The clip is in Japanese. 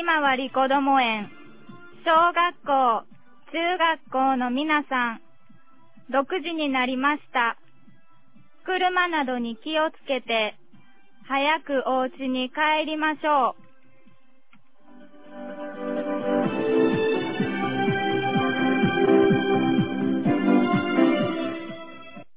ひまわりこども園、小学校、中学校の皆さん、6時になりました。車などに気をつけて、早くお家に帰りましょう。